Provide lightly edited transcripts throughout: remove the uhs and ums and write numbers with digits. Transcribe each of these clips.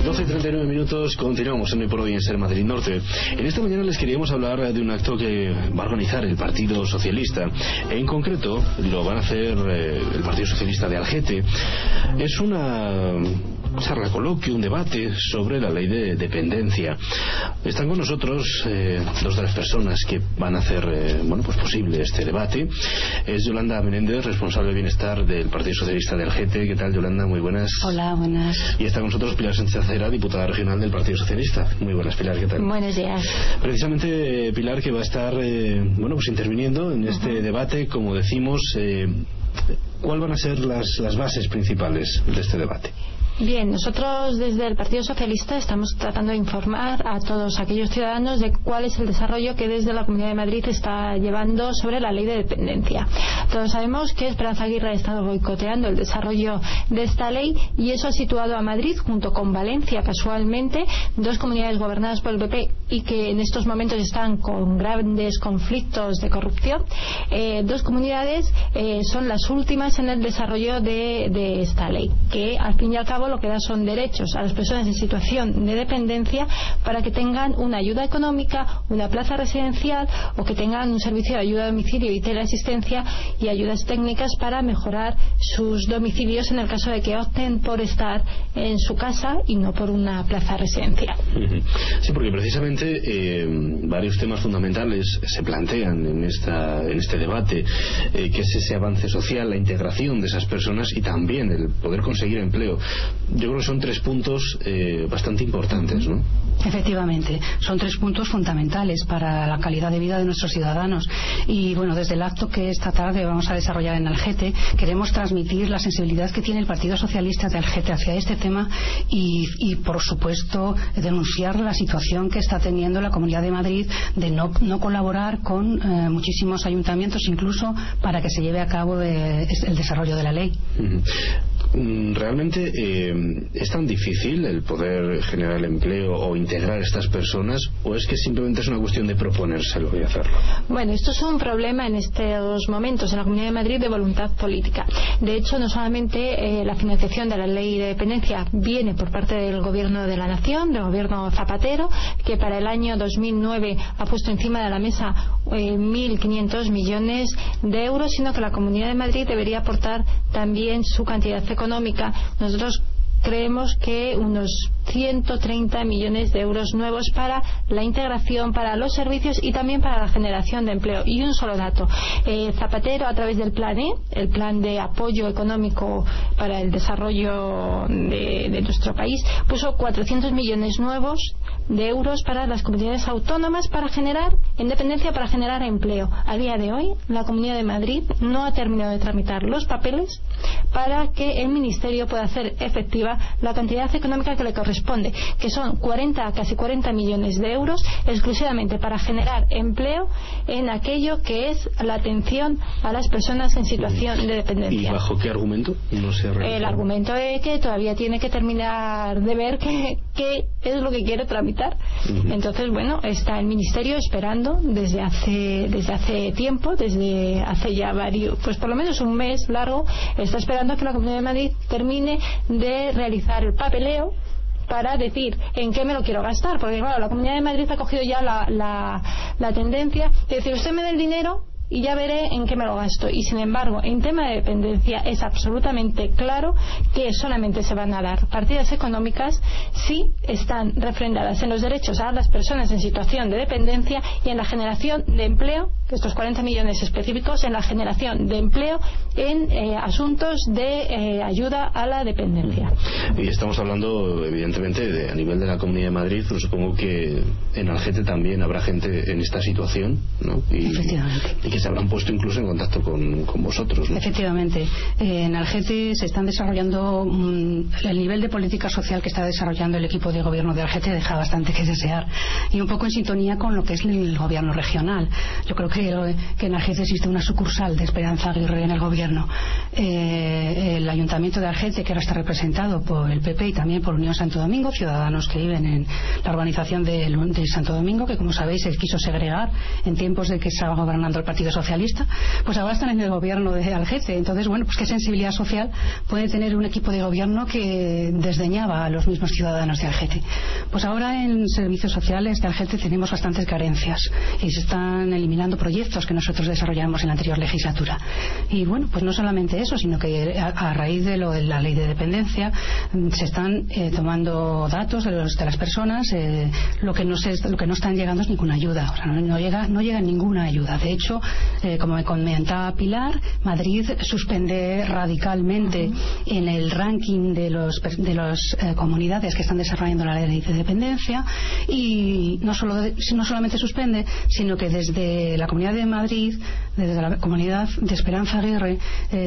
12:39 minutos, continuamos en Hoy por Hoy en Ser Madrid Norte. En esta mañana les queríamos hablar de un acto que va a organizar el Partido Socialista. En concreto, lo van a hacer el Partido Socialista de Algete. Es una charla, coloquio, un debate sobre la ley de dependencia. Están con nosotros dos de las personas que van a hacer posible este debate. Es Yolanda Menéndez, responsable de bienestar del Partido Socialista de Algete. ¿Qué tal, Yolanda? Muy buenas. Hola, buenas. Y está con nosotros Pilar Sánchez Acera, diputada regional del Partido Socialista. Muy buenas, Pilar, ¿qué tal? Buenos días. Precisamente Pilar, que va a estar interviniendo en este debate, como decimos. ¿Cuáles van a ser las bases principales de este debate? Bien, nosotros desde el Partido Socialista estamos tratando de informar a todos aquellos ciudadanos de cuál es el desarrollo que desde la Comunidad de Madrid está llevando sobre la ley de dependencia. Todos sabemos que Esperanza Aguirre ha estado boicoteando el desarrollo de esta ley y eso ha situado a Madrid, junto con Valencia, casualmente, dos comunidades gobernadas por el PP y que en estos momentos están con grandes conflictos de corrupción. Dos comunidades son las últimas en el desarrollo de esta ley, que al fin y al cabo lo que da son derechos a las personas en situación de dependencia para que tengan una ayuda económica, una plaza residencial o que tengan un servicio de ayuda a domicilio y teleasistencia y ayudas técnicas para mejorar sus domicilios en el caso de que opten por estar en su casa y no por una plaza residencial. Sí, porque precisamente varios temas fundamentales se plantean en este debate, que es ese avance social, la integración de esas personas y también el poder conseguir empleo. Yo creo que son 3 puntos bastante importantes, ¿no? Efectivamente, son 3 puntos fundamentales para la calidad de vida de nuestros ciudadanos. Y bueno, desde el acto que esta tarde vamos a desarrollar en Algete, queremos transmitir la sensibilidad que tiene el Partido Socialista de Algete hacia este tema y por supuesto, denunciar la situación que está teniendo la Comunidad de Madrid de no colaborar con muchísimos ayuntamientos, incluso para que se lleve a cabo el desarrollo de la ley. ¿Realmente es tan difícil el poder generar el empleo o integrar a estas personas, o es que simplemente es una cuestión de proponérselo y hacerlo? Bueno, esto es un problema en estos momentos en la Comunidad de Madrid de voluntad política. De hecho, no solamente la financiación de la ley de dependencia viene por parte del Gobierno de la Nación, del Gobierno Zapatero, que para el año 2009 ha puesto encima de la mesa 1.500 millones de euros, sino que la Comunidad de Madrid debería aportar también su cantidad económica. Nosotros creemos que unos 130 millones de euros nuevos para la integración, para los servicios y también para la generación de empleo. Y un solo dato, Zapatero, a través del Plan E, el Plan de Apoyo Económico para el Desarrollo de nuestro país, puso 400 millones nuevos de euros para las comunidades autónomas para generar independencia, para generar empleo. A día de hoy, la Comunidad de Madrid no ha terminado de tramitar los papeles para que el Ministerio pueda hacer efectiva la cantidad económica que le corresponde, que son casi 40 millones de euros exclusivamente para generar empleo en aquello que es la atención a las personas en situación de dependencia. ¿Y bajo qué argumento? No se el argumento es que todavía tiene que terminar de ver qué es lo que quiere tramitar. Entonces, bueno, está el Ministerio esperando desde hace tiempo, desde hace ya pues por lo menos un mes largo, está esperando que la Comunidad de Madrid termine de realizar el papeleo para decir en qué me lo quiero gastar, porque claro, la Comunidad de Madrid ha cogido ya la tendencia de decir, usted me da el dinero y ya veré en qué me lo gasto. Y sin embargo, en tema de dependencia es absolutamente claro que solamente se van a dar partidas económicas si están refrendadas en los derechos a las personas en situación de dependencia y en la generación de empleo, estos 40 millones específicos en la generación de empleo en asuntos de ayuda a la dependencia. Y estamos hablando evidentemente a nivel de la Comunidad de Madrid, pero supongo que en Algete también habrá gente en esta situación, ¿no? Efectivamente. Y que se habrán puesto incluso en contacto con vosotros, ¿no? Efectivamente. En Algete se están desarrollando el nivel de política social que está desarrollando el equipo de gobierno de Algete deja bastante que desear, y un poco en sintonía con lo que es el gobierno regional. Yo creo que que en Algete existe una sucursal de Esperanza Aguirre en el gobierno. El Ayuntamiento de Algete, que ahora está representado por el PP y también por Unión Santo Domingo, ciudadanos que viven en la urbanización de Santo Domingo, que como sabéis se quiso segregar en tiempos de que estaba gobernando el Partido Socialista, pues ahora están en el gobierno de Algete. Entonces, bueno, pues qué sensibilidad social puede tener un equipo de gobierno que desdeñaba a los mismos ciudadanos de Algete. Pues ahora en servicios sociales de Algete tenemos bastantes carencias y se están eliminando proyectos que nosotros desarrollamos en la anterior legislatura. Y bueno, pues no solamente eso, sino que a raíz de lo de la ley de dependencia se están tomando datos de las personas. Lo que no están llegando es ninguna ayuda. O sea, no llega ninguna ayuda. De hecho, como me comentaba Pilar, Madrid suspende radicalmente en el ranking de las comunidades que están desarrollando la ley de dependencia, y no solamente suspende, sino que desde la Comunidad de Madrid, desde la Comunidad de Esperanza Aguirre,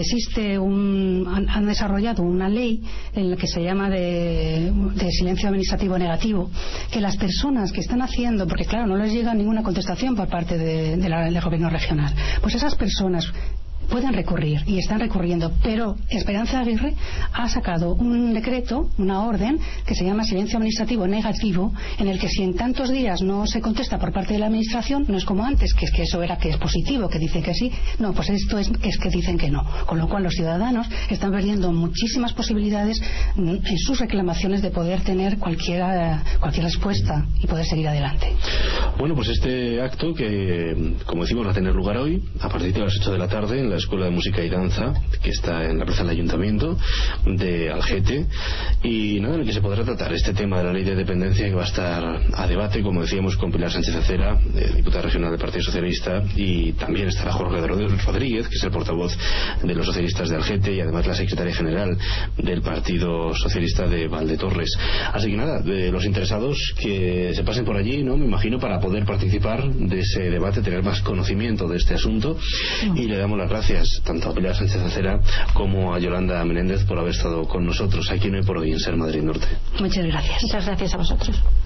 han desarrollado una ley en la que se llama de silencio administrativo negativo, que las personas que están haciendo, porque claro, no les llega ninguna contestación por parte del gobierno regional, pues esas personas pueden recurrir y están recurriendo, pero Esperanza Aguirre ha sacado un decreto, una orden que se llama silencio administrativo negativo, en el que si en tantos días no se contesta por parte de la administración, no es como antes, que eso era que es positivo, que dicen que sí, no, pues esto es que dicen que no, con lo cual los ciudadanos están perdiendo muchísimas posibilidades en sus reclamaciones de poder tener cualquier respuesta y poder seguir adelante. Bueno, pues este acto que, como decimos, va a tener lugar hoy a partir de las 8 de la tarde en la Escuela de Música y Danza, que está en la plaza del Ayuntamiento de Algete, y nada, en el que se podrá tratar este tema de la ley de dependencia, que va a estar a debate, como decíamos, con Pilar Sánchez Acera, diputada regional del Partido Socialista, y también estará Jorge Rodríguez, que es el portavoz de los socialistas de Algete y además la secretaria general del Partido Socialista de Valdetorres. Así que nada, de los interesados que se pasen por allí, ¿no? Me imagino, para poder participar de ese debate, tener más conocimiento de este asunto, y le damos las gracias tanto a Pilar Sánchez Acera como a Yolanda Menéndez por haber estado con nosotros aquí en Hoy por Hoy en Ser Madrid Norte. Muchas gracias. Muchas gracias a vosotros.